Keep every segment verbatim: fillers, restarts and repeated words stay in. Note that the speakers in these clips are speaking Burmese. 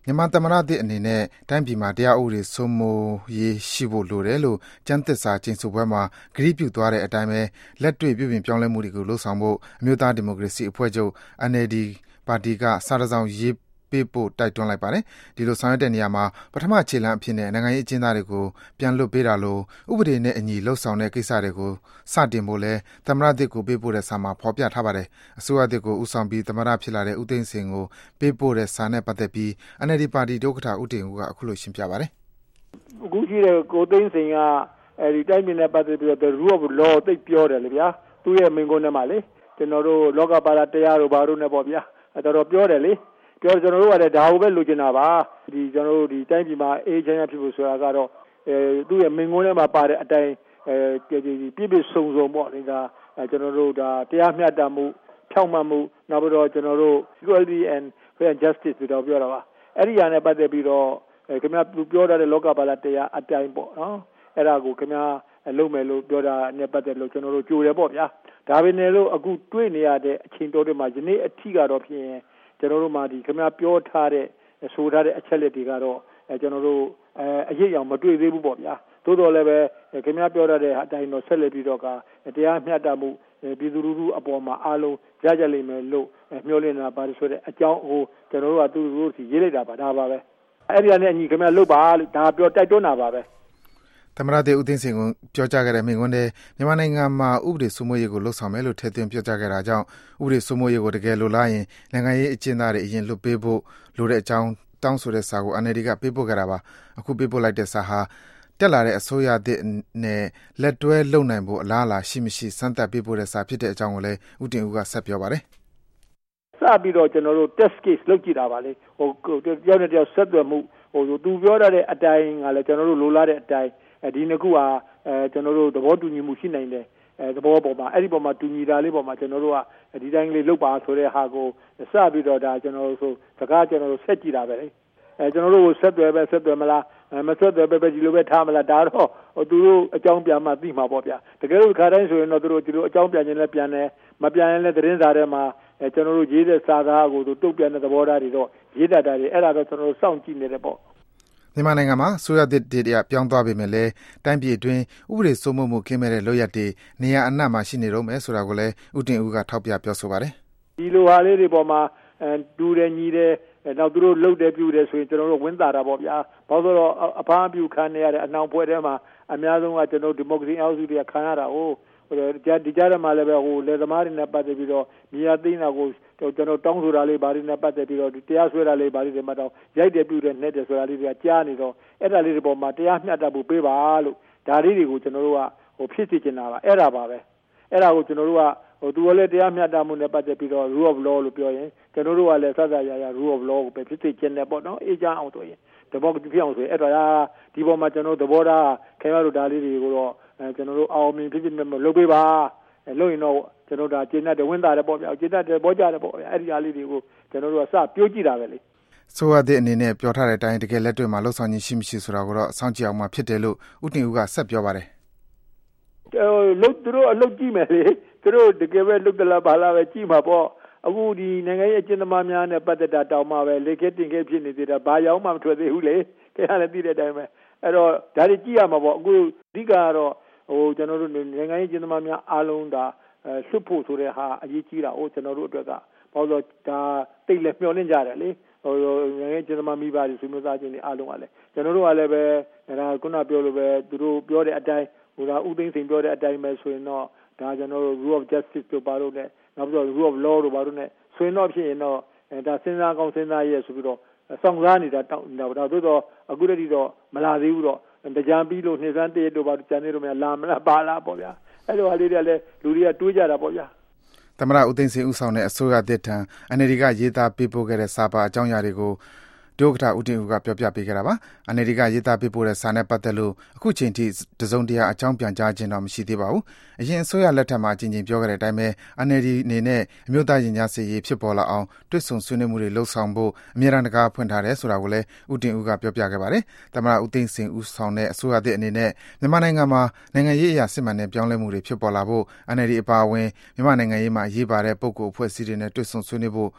မြန်မာသမ္မတသစ်အနေနဲ့တိုင်းပြည်မှာတရားဥပဒေစိုးမိုးရေးရှိဖို့လိုတယ်လို့ကျမ်းသစ္စာကျိန်ဆိုပွဲမှာကတိပြုသွားတဲ့အတိုင်းပဲလက်တွေ့ပြုပြင်ပြောင်းလဲမှုတွေကိုလုပ်ဆောင်ဖို့အမျိုးသားဒီမိုကရေစီအဖွဲ့ချုပ် အန်အယ်လ်ဒီ ပါတီကစာတစ်စောင်ရေးပေးပို့တိုက်တွန်းလိုက်ပါတယ်။ဒီလိုဆောင်ရွက်တဲ့နေရာမှာပထမခြေလှမ်းအဖြစ်နဲ့နိုင်ငံရေးအကျဉ်းသားတွေကိုပြန်လွှတ်ပေးတာလို့ဥပဒေနဲ့အညီလှုပ်ဆောင်တဲ့ကိစ္စတွေကိုစတင်ဖို့လဲသမ္မတသစ်ကိုပေးပို့တဲ့စာမှာဖော်ပြထားပါတယ်။အစိုးရသစ်ကိုဦးဆောင်ပြီးသမ္မတဖြစ်လာတဲ့ဦးသိန်းစိန်ကိုပေးပို့တဲ့စာနဲ့ပတ်သက်ပြီး အန်အယ်လ်ဒီ ပါတီဒုက္ကဋ္ဌဦးတင်ဦးကအခုလိုရှင်းပြပါတယ်။အခုရှိတဲ့ကိုသိန်းစိန်ကအဲဒီတိုင်းပြည်နဲ့ပတ်သက်ပြီးတော့ the rule of law သိပြောတယ်လေဗျာ။သူ့ရဲ့မိန့်ခွန်းထဲမှာလေကျွန်တော်တို့လောကပါဠိတရားတို့ဘာတို့နဲ့ပေါ့ဗျာ။တော်တော်ပြောတယ်လေ။ပြောကျွန်တော်တို့ကလည်းဒါကိုပဲလိုချင်တာပါဒီကျွန်တော်တို့ဒီတိုင်းပြည်မှာအေးချမ်းရဖြစ်ဖို့ဆိုတာကတော့အဲသူ့ရဲ့မိန့်ခွန်းထဲမှာပါတဲ့အတိုင်းအဲပြည့်ပြည့်စုံစုံပေါ့ဒီကကျွန်တော်တို့ဒါတရားမျှတမှုဖြောင့်မတ်မှုနောက်ပြီးတော့ကျွန်တော်တို့ equality and fair justice ပြီးတော့ပြောတာပါအဲ့ဒီအရာနဲ့ပတ်သက်ပြီးတော့ခင်ဗျာပြောထားတဲ့လောကပါဠိတရားအတိုင်းပေါ့နော်အဲ့ဒါကိုခင်ဗျာလုပ်မယ်လို့ပြောတာနဲ့ပတ်သက်လို့ကျွန်တော်တို့ကြိုတယ်ပေါ့ဗျာဒါပေမဲ့လို့အခုတွေ့နေရတဲ့အချိန်တိုးတွေမှာယနေ့အထိကတော့ဖြစ်ရင်ကျွန်တော်တို့မှဒီခင်ဗျားပြောထားတဲ့ဆိုထားတဲ့အချက်လက်တွေကတော့အဲကျွန်တော်တို့အဲအရေးအောင်မတွေ့သေးဘူးပေါ့ဗျာသို့တော်လည်းပဲခင်ဗျားပြောထားတဲ့အတိုင်းတော့ဆက်လက်ပြီးတော့ကတရားမျှတမှုပြည်သူလူထုအပေါ်မှာအားလုံးရကြလိမ့်မယ်လို့မျှော်လင့်နေတာပါဆိုတဲ့အကြောင်းဟိုကျွန်တော်တို့ကသူတို့စီရေးလိုက်တာပါဒါပါပဲအဲ့ဒီကနေအညီခင်ဗျားလုပ်ပါလို့ဒါပြောတိုက်တွန်းတာပါပဲသမ္မတသစ်ဦးသိန်းစိန်ကပြောကြားခဲ့တဲ့မိန့်ခွန်းထဲမြန်မာနိုင်ငံမှာဥပဒေစိုးမိုးရေးကိုလှုပ်ဆောင်မယ်လို့ထည့်သွင်းပြောကြားခဲ့တာကြောင့်ဥပဒေစိုးမိုးရေးကိုတကယ်လိုလားရင်နိုင်ငံရေးအကျဉ်းသားတွေအရင်လွတ်ပေးဖို့လိုတဲ့အကြောင်းတောင်းဆိုတဲ့စာကို အန်အယ်လ်ဒီ ကပေးပို့ခဲ့တာပါအခုပေးပို့လိုက်တဲ့စာဟာတက်လာတဲ့အစိုးရသစ်နဲ့လက်တွဲလုပ်နိုင်ဖို့အလားအလာရှိမရှိစမ်းသပ်ပေးပို့တဲ့စာဖြစ်တဲ့အကြောင်းကိုလည်းဦးတင်ဦးကဆက်ပြောပါတယ်စပြီးတော့ကျွန်တော်တို့ test case လုပ်ကြည့်တာပါလေဟိုပြောတဲ့တယောက်ဆက်သွယ်မှုဟိုသူပြောရတဲ့အတိုင်းကလည်းကျွန်တော်တို့လိုလားတဲ့အတိုင်းဒီနှစ်ခုဟာအဲကျွန်တော်တို့သဘောတူညီမှုရှိနိုင်တယ်အဲသဘောပေါ်မှာအဲ့ဒီပေါ်မှာတူညီတာလေးပေါ်မှာကျွန်တော်တို့ကဒီတိုင်းလေးလုပ်ပါဆိုတဲ့ဟာကိုစပြီးတော့ဒါကျွန်တော်တို့ဆိုစကားကျွန်တော်တို့ဆက်ကြည့်တာပဲလေအဲကျွန်တော်တို့ကိုဆက်သွယ်ပဲဆက်သွယ်မလားမဆက်သွယ်ပဲပဲဒီလိုပဲထားမလားဒါတော့သူတို့အကြောင်းပြန်မှသိမှာပေါ့ဗျာတကယ်လို့ခါတိုင်းဆိုရင်တော့သူတို့ဒီလိုအကြောင်းပြန်ခြင်းလည်းပြန်တယ်မပြန်ရင်လည်းသတင်းစာထဲမှာအဲကျွန်တော်တို့ရေးတဲ့စာသားကိုသူတုတ်ပြန်တဲ့သဘောထားတွေတော့ရေးတတ်တာတွေအဲ့ဒါတော့ကျွန်တော်တို့စောင့်ကြည့်နေတယ်ပေါ့မြန်မာနိုင်ငံမှာဆိုရသစ်တရားပြောင်းသွားပေမဲ့လည်းတိုင်းပြည်အတွင်းဥပဒေစိုးမိုးမှုကင်းမဲ့တဲ့လုပ်ရက်တွေနေရာအနှံ့မှာရှိနေတော့မယ်ဆိုတာကိုလည်းဦးတင်ဦးကထောက်ပြပြောဆိုပါတယ်ဒီလိုဟာလေးတွေပေါ်မှာအဲတူတယ်ညီတယ်နောက်သူတို့လှုပ်တယ်ပြူတယ်ဆိုရင်ကျွန်တော်တို့ဝင်းတာတာပေါ့ဗျာဘာလို့လဲတော့အဖားအပြူခံနေရတဲ့အနှောင်ပွဲထဲမှာအများဆုံးကကျွန်တော်ဒီမိုကရေစီအောက်စုတွေကခံရတာဟုတ်ဟိုဒီကြားထဲမှာလည်းပဲဟိုလေသမားတွေနဲ့ပတ်သက်ပြီးတော့မြေယာသိမ်းတာကိုကျွန်တော်တောင်းဆိုတာလေးဘာတွေနဲ့ပတ်သက်ပြီးတော့တရားစွဲတာလေးဘာတွေတွေမှတော့ရိုက်တယ်ပြူတယ်နှက်တယ်ဆိုတာလေးတွေကကြားနေတော့အဲ့ဒါလေးတွေပေါ်မှာတရားမျှတဖို့ပေးပါလို့ဒါလေးတွေကိုကျွန်တော်တို့ကဟိုဖြစ်စေချင်တာပါအဲ့ဒါပါပဲအဲ့ဒါကိုကျွန်တော်တို့ကဟိုသူကလည်းတရားမျှတမှုနဲ့ပတ်သက်ပြီးတော့ rule of law လို့ပြောရင်ကျွန်တော်တို့ကလည်းစသရရ rule of law ကိုပဲဖြစ်စေချင်တယ်ပေါ့နော်အေးချမ်းအောင်ဆိုရင်တဘောဖြစ်အောင်ဆိုရင်အဲ့ဒါဒီပေါ်မှာကျွန်တော်တို့သဘောထားခင်ဗျားတို့ဒါလေးတွေကိုတော့အဲကျွန်တော်တို့အောင်မြင်ဖြစ်ဖြစ်နဲ့လုပ်ပေးပါလို့ရင်တော့ကျွန်တော်ဒါကျင်းတဲ့ဝင်းသားတဲ့ပေါ့ဗျာကျင်းတဲ့ဘောကြတဲ့ပေါ့ဗျာအဲ့ဒီအားလေးတွေကိုကျွန်တော်တို့ကစပြောကြည့်တာပဲလေဆိုရတဲ့အနေနဲ့ပြောထားတဲ့အတိုင်းတကယ်လက်တွေ့မှာလှုပ်ဆောင်ခြင်းရှိမရှိဆိုတာကိုတော့စောင့်ကြည့်အောင်မှဖြစ်တယ်လို့ဦးတင်ဦးကဆက်ပြောပါတယ်အဲလို့သူတို့အလုပ်ကြည့်မယ်လေသူတို့တကယ်ပဲလုပ်တယ်လားဘာလားပဲကြည့်မှာပေါ့အခုဒီနိုင်ငံရေးအကျဉ်းသမားများနဲ့ပတ်သက်တာတောင်းမှပဲလေခဲတင်ခဲဖြစ်နေသေးတာဘာရောက်မှမထွက်သေးဘူးလေခင်ဗျားလည်းသိတဲ့အတိုင်းပဲအဲ့တော့ဒါတွေကြည့်ရမှာပေါ့အခုအဓိကကတော့ဟိုကျွန်တော်တို့နိုင်ငံရေးအကျဉ်းသမားများအားလုံးဒါလွတ်ဖို့ဆိုတဲ့ဟာအရေးကြီးတာဟိုကျွန်တော်တို့အတွက်ကဘာလို့ဒါတိတ်လက်မျှော်လင့်ကြတယ်လေဟိုနိုင်ငံရေးအကျဉ်းသမားမိဘတွေဆွေမျိုးသားချင်းတွေအားလုံးကလည်းကျွန်တော်တို့ကလည်းပဲဒါခုနပြောလို့ပဲသူတို့ပြောတဲ့အတိုင်းဟိုဒါဥသိမ်းစိန်ပြောတဲ့အတိုင်းပဲဆိုရင်တော့ဒါကျွန်တော်တို့ rule of justice တို့ပါလို့နဲ့နောက်ပြီးတော့ rule of law တို့ပါလို့နဲ့ဆိုရင်တော့ဖြစ်ရင်တော့ဒါစဉ်းစားကောင်းစဉ်းစားရဲဆိုပြီးတော့စောင့်စားနေတာတောက်နေတာဒါသို့တော့အခုတည်းတော့မလာသေးဘူးတော့တရားပြီးလို့နှိစမ်းတည့်တို့ပါကြံနေတော့မလာမလားပါလားပေါ့ဗျာအဲ့လိုဟာလေးတွေလည်းလူတွေကတွေးကြတာပေါ့ဗျာသမ္မတဦးသိန်းစိန်ဦးဆောင်တဲ့အစိုးရသစ်ထံ အန်အယ်လ်ဒီ ကရေးသားပေးပို့ခဲ့တဲ့စာပါအကြောင်းအရာတွေကိုဒုက္ကဋ္ဌဦးတင်ဦးကပြောပြပေးခဲ့တာပါ။ အန်အယ်လ်ဒီ ကရေးသားပေးပို့တဲ့စာနဲ့ပတ်သက်လို့အခုချိန်ထိတစုံတရာအကြောင်းပြန်ကြားခြင်းတော့မရှိသေးပါဘူး။အရင်အစိုးရလက်ထက်မှာအကြိမ်ကြိမ်ပြောခဲ့တဲ့အတိုင်းပဲ အန်အယ်လ်ဒီ အနေနဲ့အမျိုးသားရင်ကြားစေ့ရေးဖြစ်ပေါ်လာအောင်တွေ့ဆုံဆွေးနွေးမှုတွေလုပ်ဆောင်ဖို့အမြဲတမ်းတကားဖွင့်ထားတယ်ဆိုတာကိုလည်းဦးတင်ဦးကပြောပြခဲ့ပါတယ်။သမ္မတဦးသိန်းစိန်ဦးဆောင်တဲ့အစိုးရသစ်အနေနဲ့မြန်မာနိုင်ငံမှာနိုင်ငံရေးအရာစစ်မှန်တဲ့ပြောင်းလဲမှုတွေဖြစ်ပေါ်လာဖို့ အန်အယ်လ်ဒီ အပါအဝင်မြန်မာနိုင်ငံရေးမှာအရေးပါတဲ့ပုဂ္ဂိုလ်အဖွဲ့အစည်းတွေနဲ့တွေ့ဆုံဆွေးနွေးဖို့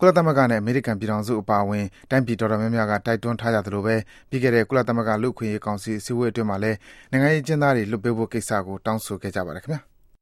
ကုလသမဂ္ဂနဲ့အမေရိကန်ပြည်ထောင်စုအပါအဝင်တိုင်းပြည်တော်တော်များများကတိုက်တွန်းထားကြသလိုပဲပြီးခဲ့တဲ့ကုလသမဂ္ဂလူ့အခွင့်အရေးကောင်စီအစည်းအဝေးအတွင်းမှာလည်းနိုင်ငံရေးကျင်းသားတွေလွတ်ပေးဖို့ကိစ္စကိုတောင်းဆိုခဲ့ကြပါတယ်ခင်ဗျာ